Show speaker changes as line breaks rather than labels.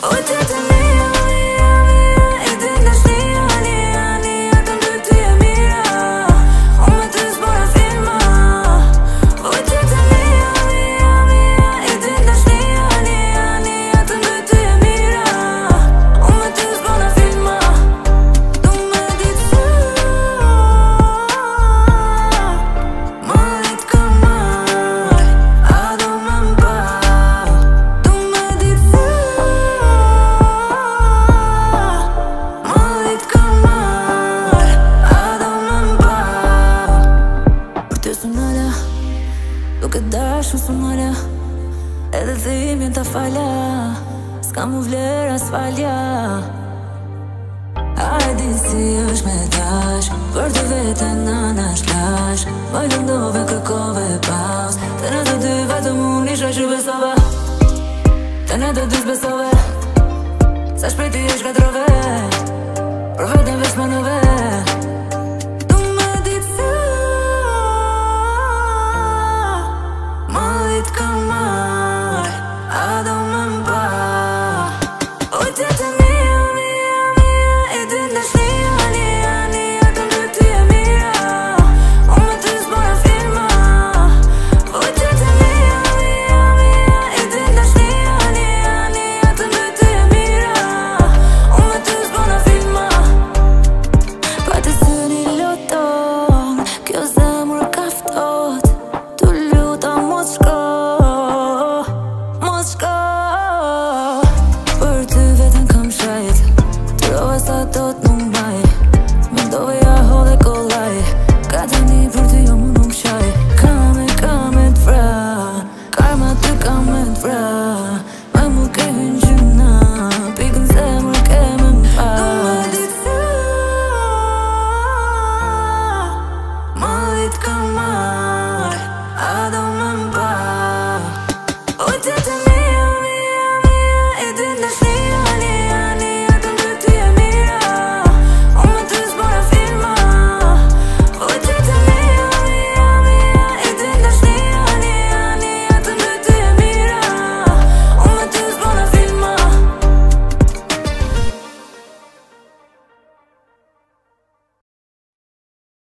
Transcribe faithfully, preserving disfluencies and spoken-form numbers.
O të të mija, mija, mija E din në shnia, nia, nia Të mby ty e mira Unë me ty s'bora filma O të të mija, mija, mija E din në shnia, nia, nia Të mby ty e mira Unë me ty s'bora filma Du me ditë sy Ma ditë ka marrë A do me mba Du me ditë sy Ma ditë ka marrë A do me mba Për ty sunala Duke dashu sunala Edhe dhimbjen ta falja S'ka mu vler as falja A e di si është me dash Për të vete në nash lash Vaj lëndove kërkove paus Të në të dy vetëm unë isha që besove Të në të dy s'besove Sa shpejti e shkatrove Për vetën veç manove